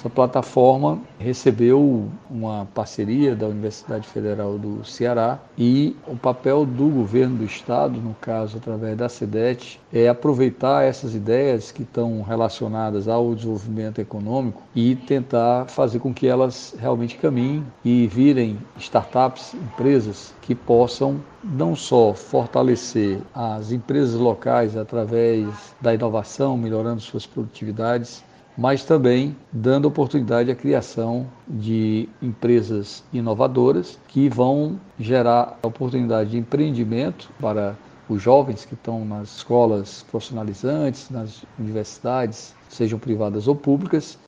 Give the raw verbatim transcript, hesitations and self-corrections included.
Essa plataforma recebeu uma parceria da Universidade Federal do Ceará e o papel do governo do estado, no caso através da SEDET, é aproveitar essas ideias que estão relacionadas ao desenvolvimento econômico e tentar fazer com que elas realmente caminhem e virem startups, empresas que possam não só fortalecer as empresas locais através da inovação, melhorando suas produtividades, mas também dando oportunidade à criação de empresas inovadoras que vão gerar oportunidade de empreendimento para os jovens que estão nas escolas profissionalizantes, nas universidades, sejam privadas ou públicas,